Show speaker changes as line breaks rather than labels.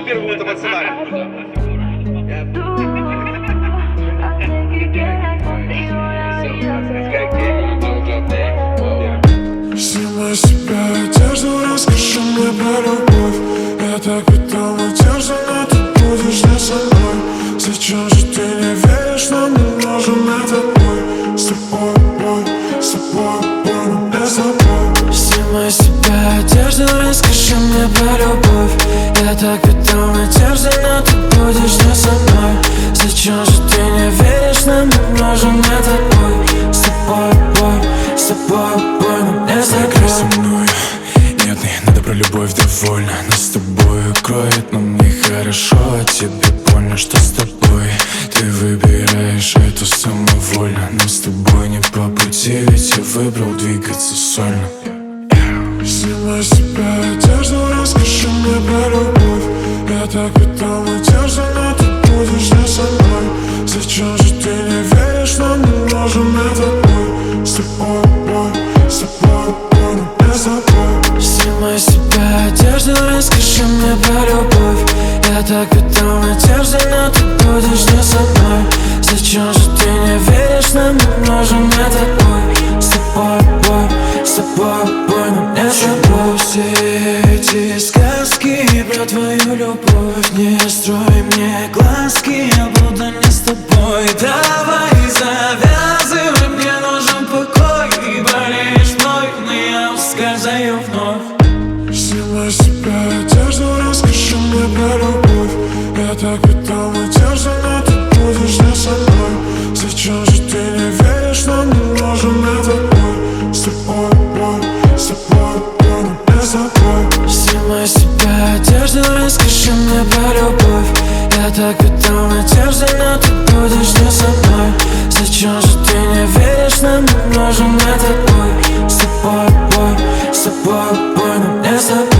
первый будет эмоциональный.
Снимай с себя одежду, расскажи мне про любовь. Я так ведом одежду, но ты будешь не со мной. Зачем же ты не веришь, но мы можем этот бой? С тобой, бой, с тобой, бой, но не с тобой.
Снимай с себя одежду, расскажи мне про любовь. Я так ведом одежду, но ты будешь не со мной. Зачем же ты не веришь, но мы можем этот бой? С тобой, бой, с тобой, бой, но не с тобой.
Со мной нет, не надо про любовь довольно. Нас с тобой кроет, но мне хорошо. А тебе больно, что с тобой ты выбираешь это самовольно. Нам с тобой не по пути, ведь я выбрал двигаться сольно. Снимай с себя одежду, расскажи мне про любовь. Я так ведом одежду, но ты будешь не со мной. Зачем же ты не веришь, но мы можем этот бой? С тобой, бой, с тобой, бой, но не с тобой.
Снимай с себя одежду, расскажи мне про любовь. Я так ведом одежду, но ты будешь не со мной. Зачем же ты не веришь, но мы можем этот бой? С тобой, бой, с тобой, бой, но не с тобой. Все эти сказки про твою любовь, не строй мне глазки, я буду не с тобой. Давай завязывай, мне нужен покой. И болеешь мной, но я ускользаю вновь.
Снимай с себя одежду, расскажи мне про любовь. Я так ведом одежду, но ты будешь не со мной. Зачем же ты не веришь, но мы можем этот бой? С тобой, бой, с тобой, бой, но не с тобой.
Снимай с себя одежду, расскажи мне про любовь. Я так ведом одежду, но ты будешь не со мной. Зачем же ты не веришь, но мы можем этот бой? С тобой, бой, с тобой, бой, но не с тобой.